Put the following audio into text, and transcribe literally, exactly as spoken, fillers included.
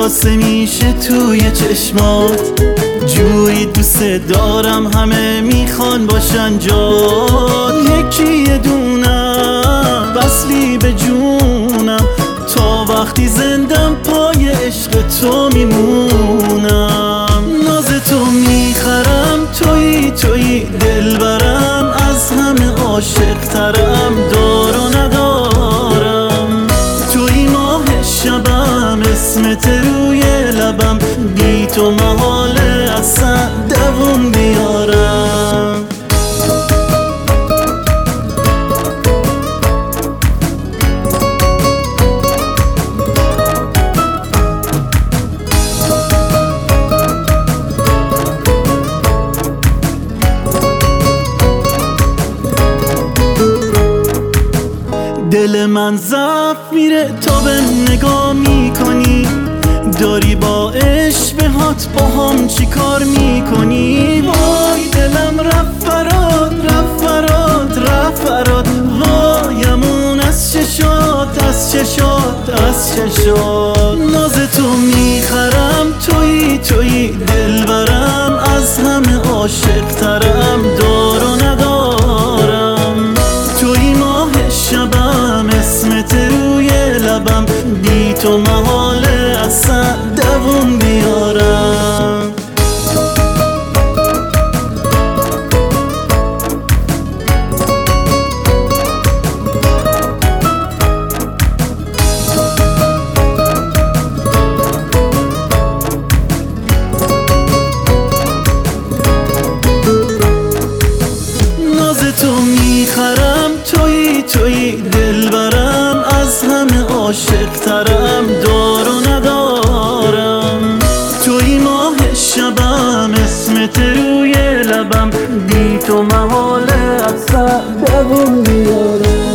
خلاصه میشه توی چشمات، جوری دوست دارم همه میخوان باشن جات. یکی یه دونم وصلی به جونم، تا وقتی زندم پای عشق تو میمونم. ناز تو میخرم، تویی تویی دلبرم، از همه عاشق ترم، دار و ندارم. تویی ماه شبم، اسمت روی لبم، بی تو محاله اصلا دووم بیارم. دل من ضعف میره تا به نگاه میکنی، داری با عشقهات با هم چی کار میکنی؟ وای دلم رفت فراد رفت فراد رفت فراد، وایمون از چشات از چشات از چشات. ناز تو میخرم، تویی تویی دلبرم، از همه عاشق ترم، دار و ندارم. تویی ماه شبم، اسمت روی لبم، بی تو محاله اصلا دووم بیارم. ناز تو میخرم، تویی تویی دلبرم، از همه عاشق ترم، دار و ندارم. تویی ماه شبم، اسمت روی لبم، بی تو محاله اصلا دووم بیارم.